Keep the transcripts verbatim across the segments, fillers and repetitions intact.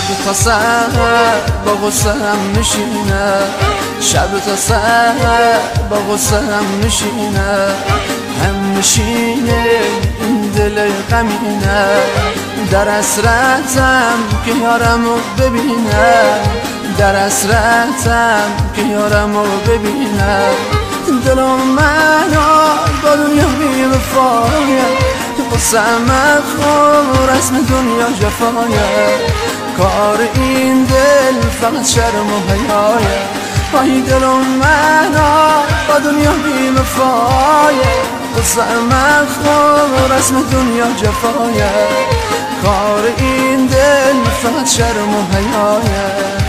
تا سحر با غصه هم میشینه، شب تا سحر با غصه هم میشینه، هم میشینه این دل غمینه، در حسرتم که یارمو ببینه، در حسرتم که یارمو ببینه، دلم منو با دنیا بی وفایه، قصم خور رسم دنیا جفایه، کار این دل فقط شرم و حیایه، آی دلم منو با دنیا بی وفایه، قصم خور رسم دنیا جفایه، کار این دل فقط شرم و حیایه.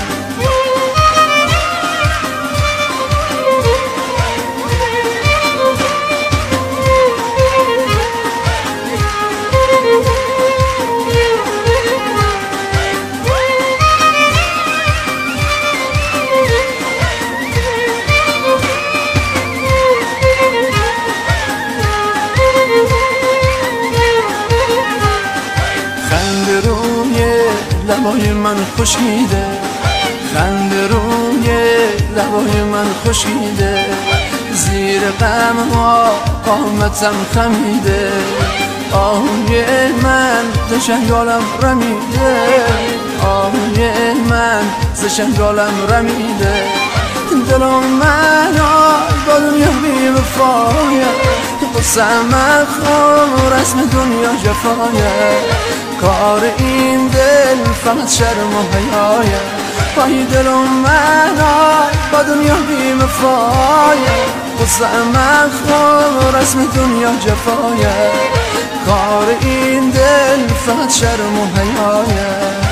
خنده روی لبای من خشکیده، خنده روی لبای من خشکیده، زیر غم ها قامتم خمیده، آهوی من ز شنگالم رمیده، آهوی من ز شنگالم رمیده، دلم منو با دنیا بی وفایه، قصم خور رسم دنیا جفایه، کار این دل فقط شرم و حیایه، پای دلم منو با دنیا بی وفایه، قصم خور رسم دنیا جفایه، کار این دل فقط شرم و حیایه.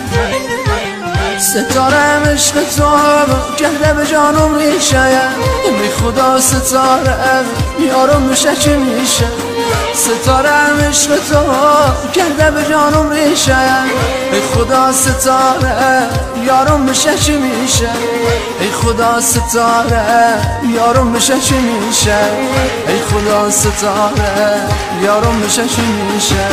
ستارم عشق تو کرده به جانم ریشه، بی خدا ستارم یارم میشه چی میشه، ستارم عشق تو کرده به جانم ریشه، ای خدا ستاره یارم میشه چی میشه، ای خدا ستاره یارم میشه چی میشه، ای خدا ستاره یارم میشه چی میشه.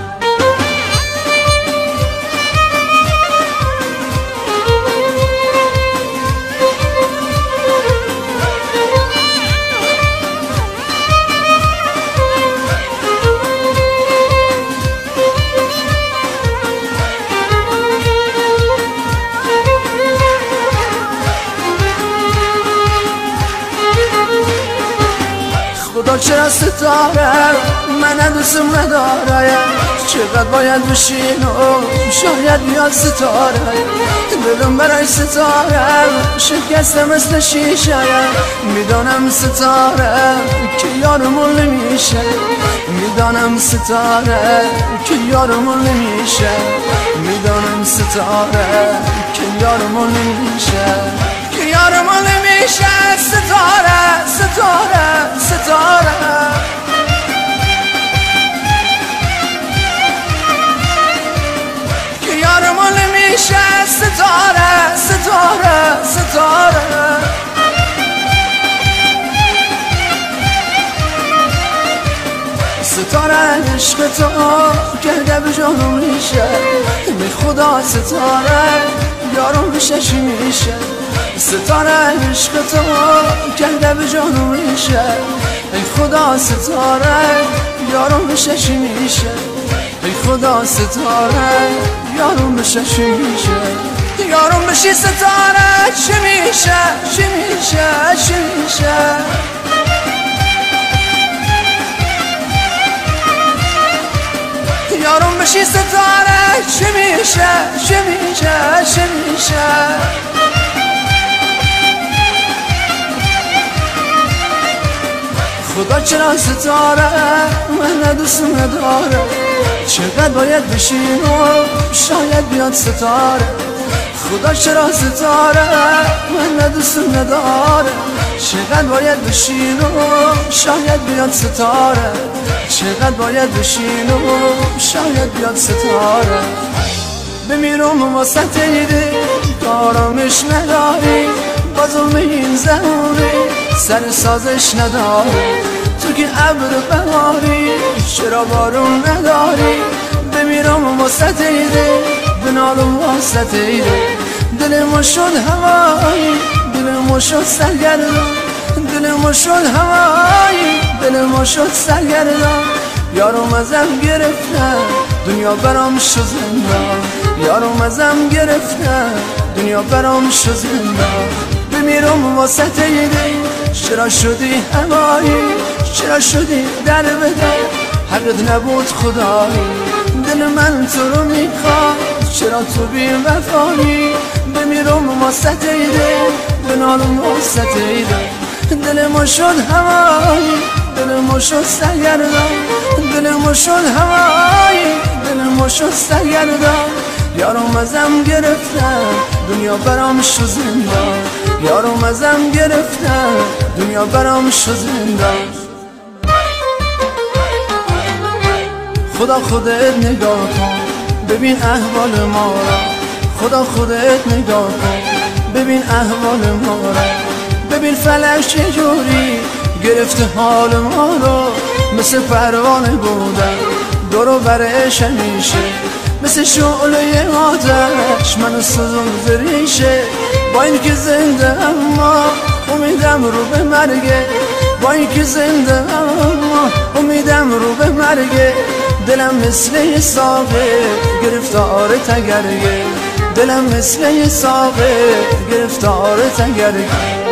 خدا چرا ستاره من دوستم نداره، چقدر باید بشین و شاید بیاد ستاره، دلم برای ستاره شکسته مثل شیشه، میدانم ستاره که یارمون نمیشه، میدانم ستاره که یارمون نمیشه، میدانم ستاره که یارمون نمیشه، که یارمون نمیشه، ستاره ستاره ستاره، که یارمون نمیشه، ستاره ستاره ستاره. ستاره عشق تو کرده به جانم میشه، بی خدا ستاره یارم میشه چی میشه، ستاره عشق تو کرده به جانم میشه، ای خدا ستاره یارم میشه چی میشه، ای خدا ستاره یارم میشه چی میشه، یارم میشه ستاره چی میشه چی میشه چی میشه. یارم بشی ستاره چی میشه چی میشه چی میشه. خدا چرا ستاره من دوست نداره، چقدر باید بشین و شاید بیاد ستاره، خدا چرا ستاره من دوست نداره، چقدر باید بشین و شاید بیاد ستاره، چقدر باید بشین و شاید بیاد ستاره. بمیرم واسه تیده کارامش نداری، با ظلم این زمانی سر سازش نداری، تو که ابر بهاری چرا بارون نداری. بمیرم واسه تیده بنالم واسطه دل ما شد هوایی دل ما شد سرگردان دل ما شد هوایی دل ما شد سرگردان یارم ازم گرفتن دنیا برام شد زندان یارم ازم گرفتن دنیا برام شد زندان بمیرم واسطه دل چرا شدی هوایی چرا شدی در بدر حقت نبود خدایی دل من تو رو میخواد چرا تو بی وفایی بمیرم واسطه دل بنالم واسطه دل دل ما شد هوایی دل ما شد سرگردان دل ما شد هوایی دل ما شد سرگردان یارم ازم گرفتن دنیا برام شد زندان یارم ازم گرفتن دنیا برام شد زندان خدا خودت نگاه کن ببین احوال ما را خدا خودت نگاه کن ببین احوال ما را ببین فلک چجوری گرفته حال ما رو مثل پروانه بودن دورو برش همیشه مثل شعله آتش منو سوزون ریشه با این که زنده اما امیدم رو به مرگه با این که زنده اما امیدم رو به مرگه دلم مثل یه ساقه گرفتار تگرگه دلم مثل یه ساقه گرفتار تگرگه